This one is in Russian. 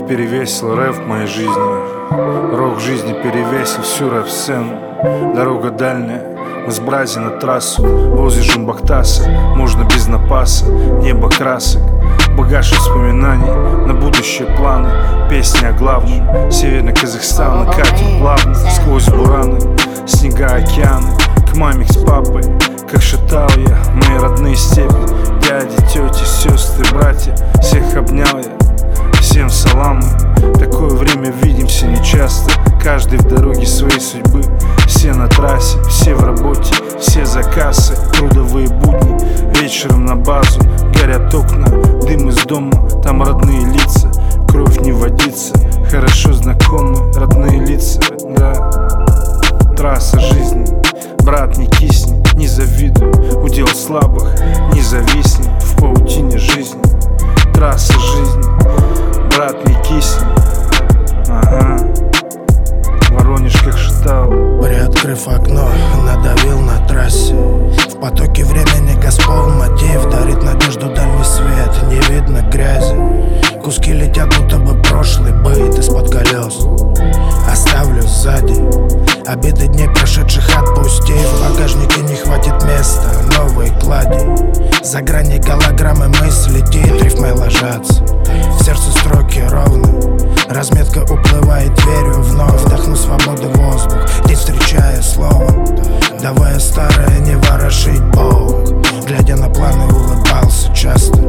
перевесил рэп в моей жизни. Рок жизни перевесил всю рэп-сцену. Дорога дальняя, мы сбрази на трассу. Возле Жумбактаса, можно без напаса. Небо красок, багаж воспоминаний. На будущее планы, песни о главном. Северный Казахстан катит плавно сквозь бураны, снега, океаны. К маме, с папой, как шатал я мои родные степи. Дяди, тети, сестры, братья, всех обнял я. Всем саламы, такое время видимся нечасто. Каждый в дороге своей судьбы. Все на трассе, все в работе, все за кассой. Трудовые будни, вечером на базу. Горят окна, дым из дома, там родные лица. Кровь не водится, хорошо знакомы родные лица, да. Трасса жизни, брат, не кисни, не завидуй. Удел слабых, не зависни в паутине жизни. Трасса жизни, брат, не кисни. Ага. Воронеж как шатал. Приоткрыв окно, надавил на трассе. В потоке времени Газпол мотив дарит надежду, дальний свет, не видно грязи. Куски летят, будто бы прошлый быт из-под колес. Оставлю сзади обиды дней прошедших, отпусти. В багажнике не хватит места, новые клади. За грани голограммы мысль летит, рифмой ложатся. В сердце строки ровно, разметка уплывает, верю вновь. Вдохну свободы воздух, день встречая слово. Давая старое не ворошить Бог. Глядя на планы, улыбался часто.